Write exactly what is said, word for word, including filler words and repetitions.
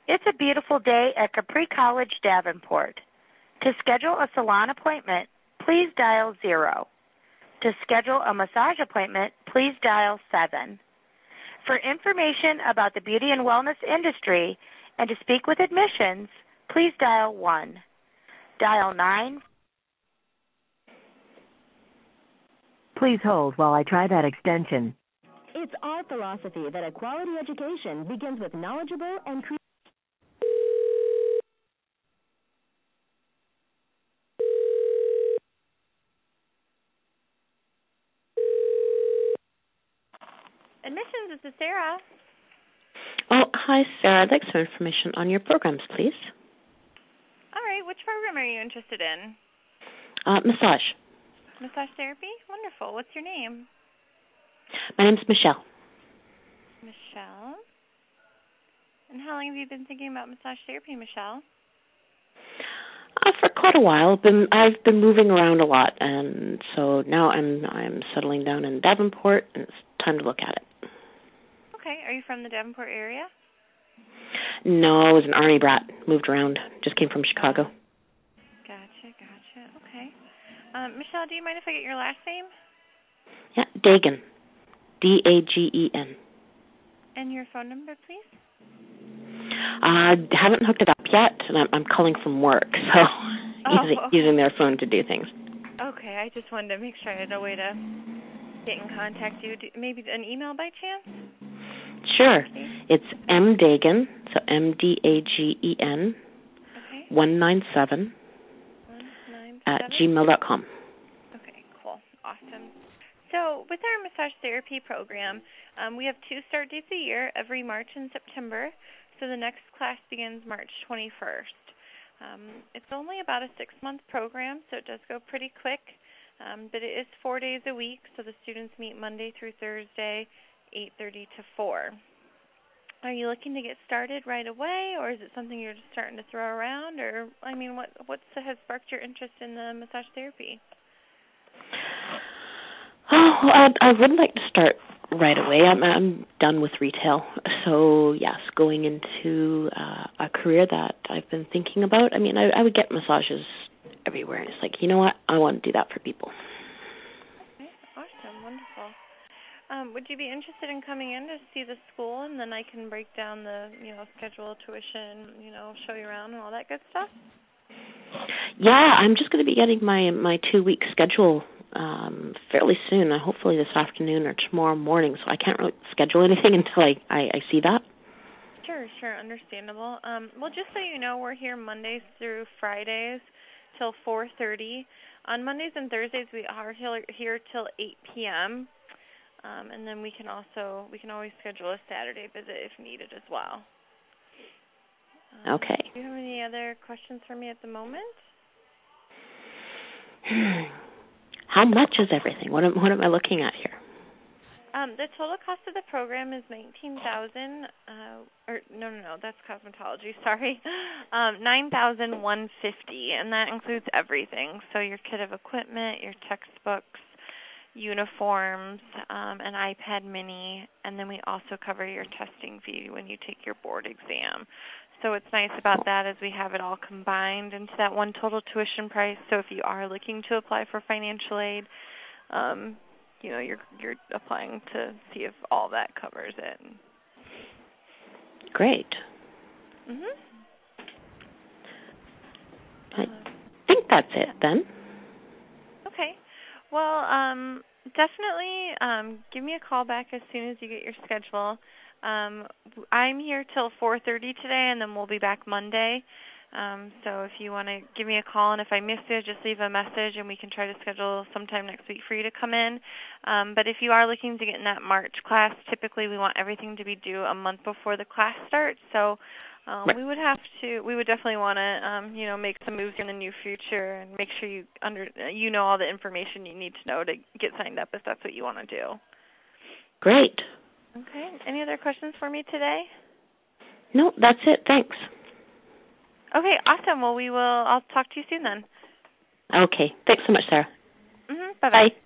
It's a beautiful day at Capri College, Davenport. To schedule a salon appointment, please dial zero. To schedule a massage appointment, please dial seven. For information about the beauty and wellness industry and to speak with admissions, please dial one. Dial nine. Please hold while I try that extension. It's our philosophy that a quality education begins with knowledgeable and creative. Admissions, this is Sarah. Oh, hi, Sarah. I'd like some information on your programs, please. All right. Which program are you interested in? Uh, massage. Massage therapy? Wonderful. What's your name? My name's Michelle. Michelle. And how long have you been thinking about massage therapy, Michelle? Uh, for quite a while. Been I've been moving around a lot, and so now I'm I'm settling down in Davenport, and it's time to look at it. Okay. Are you from the Davenport area? No, I was an Army brat. Moved around. Just came from Chicago. Gotcha, gotcha. Okay. Um, Michelle, do you mind if I get your last name? Yeah, Dagen. D A G E N. And your phone number, please? I uh, haven't hooked it up yet, and I'm, I'm calling from work, so oh, using, okay. using their phone to do things. Okay, I just wanted to make sure I had a way to get in contact you. Do, maybe an email by chance? Sure. Okay. It's mdagen, so M D A G E N, okay. one nine seven at gmail dot com. Okay, cool. Awesome. So with our massage therapy program, um, we have two start dates a year, every March and September. So the next class begins March twenty-first. Um, it's only about a six-month program, so it does go pretty quick. Um, but it is four days a week, so the students meet Monday through Thursday, eight thirty to four. Are you looking to get started right away, or is it something you're just starting to throw around? Or, I mean, what what's, has sparked your interest in the massage therapy? Oh, I, I would like to start right away. I'm, I'm done with retail. So, yes, going into uh, a career that I've been thinking about. I mean, I, I would get massages everywhere. It's like, you know what? I want to do that for people. Okay, awesome, wonderful. Um, would you be interested in coming in to see the school, and then I can break down the, you know, schedule, tuition, you know, show you around and all that good stuff? Yeah, I'm just going to be getting my, my two-week schedule um, fairly soon, uh, hopefully this afternoon or tomorrow morning, so I can't really schedule anything until I, I, I see that. Sure, sure, understandable. Um, well, just so you know, we're here Mondays through Fridays till four thirty. On Mondays and Thursdays, we are here till eight p.m., um, and then we can also, we can always schedule a Saturday visit if needed as well. Um, okay. Do you have any other questions for me at the moment? How much is everything? What am, what am I looking at here? Um, the total cost of the program is nineteen thousand. Uh, or no, no, no, that's cosmetology. Sorry, um, nine thousand one fifty, and that includes everything. So your kit of equipment, your textbooks, uniforms, um, an iPad Mini, and then we also cover your testing fee when you take your board exam. So what's nice about that is we have it all combined into that one total tuition price. So if you are looking to apply for financial aid, um, you know, you're you're applying to see if all that covers it. Great. Mhm. I think that's it then. Okay. Well, um, definitely um, give me a call back as soon as you get your schedule. Um, I'm here till four thirty today, and then we'll be back Monday. Um, so if you want to give me a call, and if I miss you, just leave a message, and we can try to schedule sometime next week for you to come in. Um, but if you are looking to get in that March class, typically we want everything to be due a month before the class starts. So um, right. we would have to, we would definitely want to, um, you know, make some moves in the near future and make sure you under, you know all the information you need to know to get signed up if that's what you want to do. Great. Okay. Any other questions for me today? No, that's it. Thanks. Okay, awesome. Well, we will. I'll talk to you soon then. Okay. Thanks so much, Sarah. Mm-hmm. Bye-bye. Bye.